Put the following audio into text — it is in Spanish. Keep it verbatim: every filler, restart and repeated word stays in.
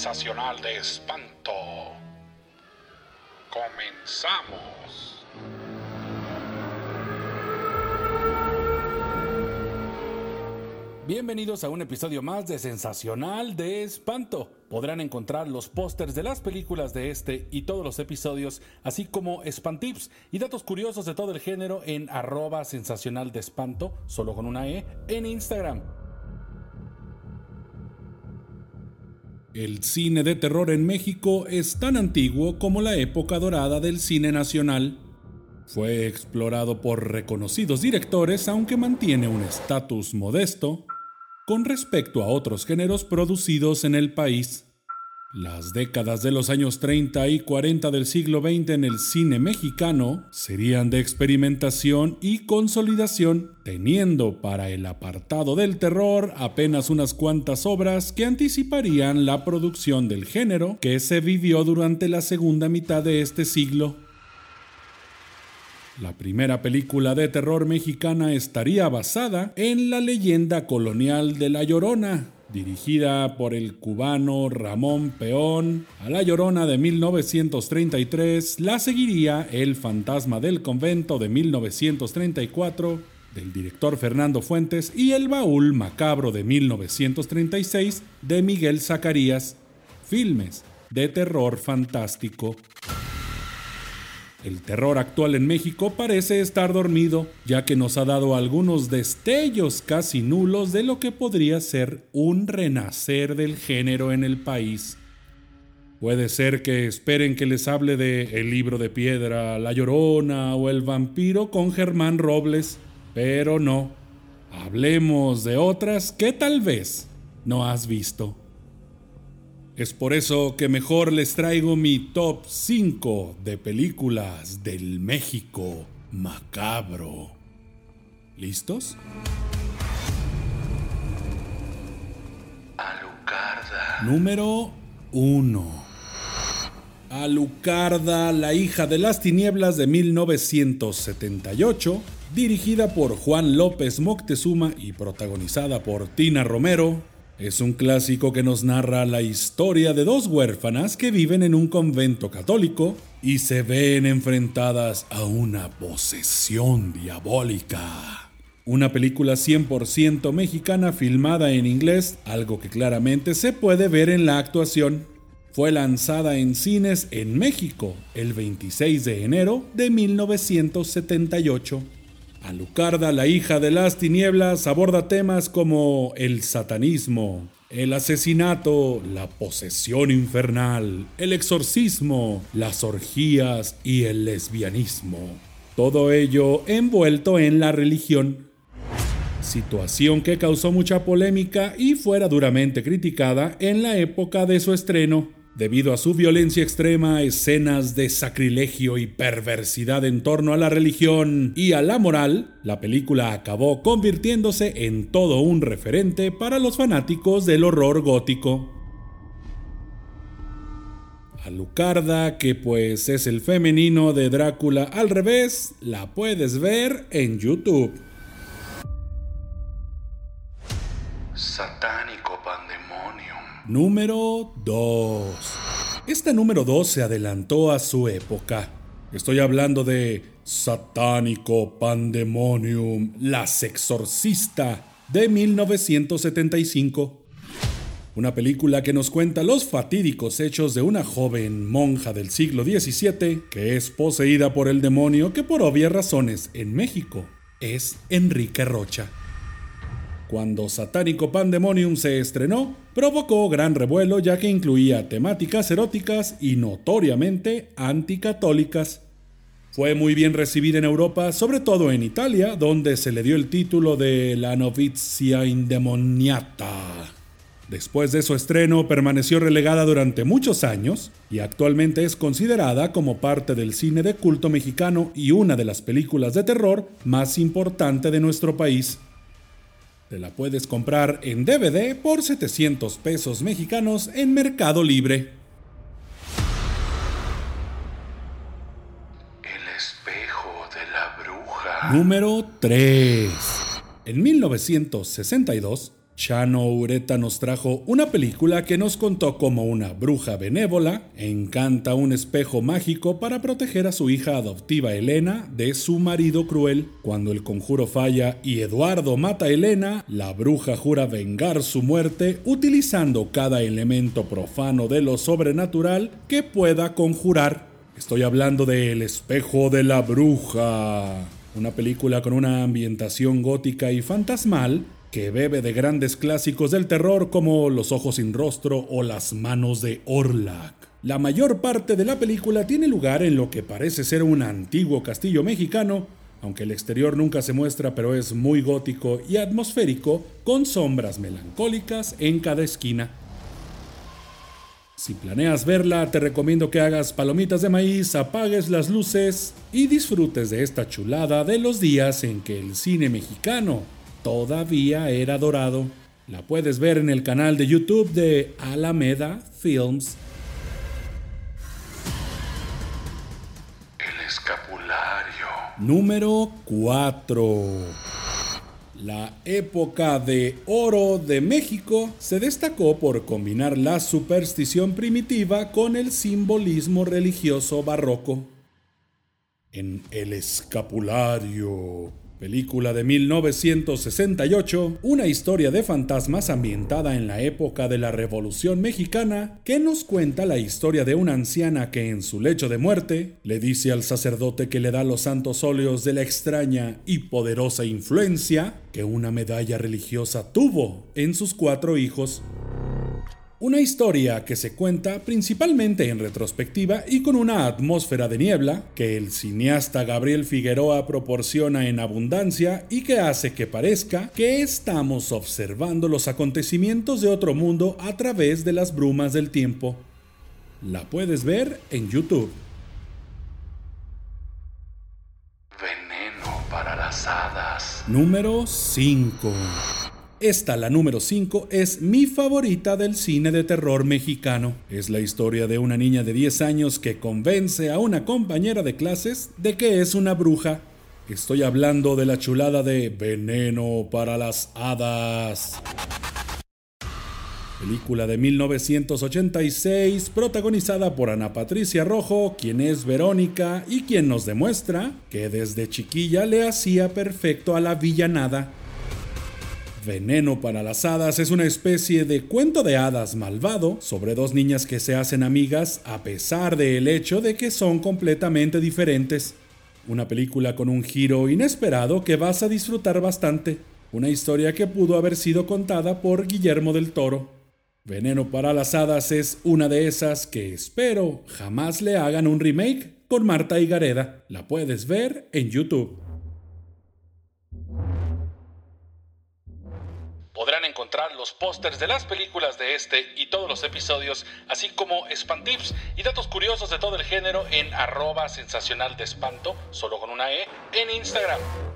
sensacional de espanto. Comenzamos. Bienvenidos a un episodio más de Sensacional de Espanto. Podrán encontrar los pósters de las películas de este y todos los episodios, así como espantips y datos curiosos de todo el género en arroba sensacional de espanto, solo con una E, en Instagram. El cine de terror en México es tan antiguo como la época dorada del cine nacional. Fue explorado por reconocidos directores, aunque mantiene un estatus modesto con respecto a otros géneros producidos en el país. Las décadas de los años treinta y cuarenta del siglo veinte en el cine mexicano serían de experimentación y consolidación, teniendo para el apartado del terror apenas unas cuantas obras que anticiparían la producción del género que se vivió durante la segunda mitad de este siglo. La primera película de terror mexicana estaría basada en la leyenda colonial de La Llorona, dirigida por el cubano Ramón Peón. A La Llorona de mil novecientos treinta y tres la seguiría El Fantasma del Convento de mil novecientos treinta y cuatro, del director Fernando Fuentes, y El Baúl Macabro de mil novecientos treinta y seis de Miguel Zacarías, filmes de terror fantástico. El terror actual en México parece estar dormido, ya que nos ha dado algunos destellos casi nulos de lo que podría ser un renacer del género en el país. Puede ser que esperen que les hable de El Libro de Piedra, La Llorona o El Vampiro con Germán Robles, pero no. Hablemos de otras que tal vez no has visto. Es por eso que mejor les traigo mi top cinco de películas del México macabro. ¿Listos? Alucarda. Número uno. Alucarda, la hija de las tinieblas de mil novecientos setenta y ocho, dirigida por Juan López Moctezuma y protagonizada por Tina Romero. Es un clásico que nos narra la historia de dos huérfanas que viven en un convento católico y se ven enfrentadas a una posesión diabólica. Una película cien por ciento mexicana filmada en inglés, algo que claramente se puede ver en la actuación. Fue lanzada en cines en México el veintiséis de enero de mil novecientos setenta y ocho. Alucarda, la hija de las tinieblas, aborda temas como el satanismo, el asesinato, la posesión infernal, el exorcismo, las orgías y el lesbianismo. Todo ello envuelto en la religión. Situación que causó mucha polémica y fuera duramente criticada en la época de su estreno, debido a su violencia extrema, escenas de sacrilegio y perversidad en torno a la religión y a la moral. La película acabó convirtiéndose en todo un referente para los fanáticos del horror gótico. Alucarda, que pues es el femenino de Drácula al revés, la puedes ver en YouTube. Satánico Pandemonium. Número dos. Esta número dos se adelantó a su época. Estoy hablando de Satánico Pandemonium, La Sexorcista, de mil novecientos setenta y cinco. Una película que nos cuenta los fatídicos hechos de una joven monja del siglo diecisiete que es poseída por el demonio que por obvias razones en México es Enrique Rocha. Cuando Satánico Pandemonium se estrenó, provocó gran revuelo ya que incluía temáticas eróticas y notoriamente anticatólicas. Fue muy bien recibida en Europa, sobre todo en Italia, donde se le dio el título de La Novizia Indemoniata. Después de su estreno, permaneció relegada durante muchos años y actualmente es considerada como parte del cine de culto mexicano y una de las películas de terror más importante de nuestro país. Te la puedes comprar en D V D por setecientos pesos mexicanos en Mercado Libre. El espejo de la bruja. Número tres. En mil novecientos sesenta y dos, Chano Ureta nos trajo una película que nos contó cómo una bruja benévola encanta un espejo mágico para proteger a su hija adoptiva Elena de su marido cruel. Cuando el conjuro falla y Eduardo mata a Elena, la bruja jura vengar su muerte utilizando cada elemento profano de lo sobrenatural que pueda conjurar. Estoy hablando de El espejo de la bruja, una película con una ambientación gótica y fantasmal que bebe de grandes clásicos del terror como Los ojos sin rostro o Las manos de Orlac. La mayor parte de la película tiene lugar en lo que parece ser un antiguo castillo mexicano, aunque el exterior nunca se muestra, pero es muy gótico y atmosférico, con sombras melancólicas en cada esquina. Si planeas verla, te recomiendo que hagas palomitas de maíz, apagues las luces y disfrutes de esta chulada de los días en que el cine mexicano todavía era dorado. La puedes ver en el canal de YouTube de Alameda Films. El escapulario. Número cuatro. La época de oro de México se destacó por combinar la superstición primitiva con el simbolismo religioso barroco. En El escapulario, película de mil novecientos sesenta y ocho, una historia de fantasmas ambientada en la época de la Revolución Mexicana, que nos cuenta la historia de una anciana que en su lecho de muerte le dice al sacerdote que le da los santos óleos de la extraña y poderosa influencia que una medalla religiosa tuvo en sus cuatro hijos. Una historia que se cuenta principalmente en retrospectiva y con una atmósfera de niebla que el cineasta Gabriel Figueroa proporciona en abundancia y que hace que parezca que estamos observando los acontecimientos de otro mundo a través de las brumas del tiempo. La puedes ver en YouTube. Veneno para las hadas. Número cinco. Esta, la número cinco, es mi favorita del cine de terror mexicano. Es la historia de una niña de diez años que convence a una compañera de clases de que es una bruja. Estoy hablando de la chulada de Veneno para las hadas. Película de mil novecientos ochenta y seis, protagonizada por Ana Patricia Rojo, quien es Verónica y quien nos demuestra que desde chiquilla le hacía perfecto a la villanada. Veneno para las hadas es una especie de cuento de hadas malvado sobre dos niñas que se hacen amigas a pesar del hecho de que son completamente diferentes. Una película con un giro inesperado que vas a disfrutar bastante. Una historia que pudo haber sido contada por Guillermo del Toro. Veneno para las hadas es una de esas que espero jamás le hagan un remake con Marta y Gareda. La puedes ver en YouTube. Podrán encontrar los pósters de las películas de este y todos los episodios, así como Espantips y datos curiosos de todo el género en arroba sensacional de espanto, solo con una E, en Instagram.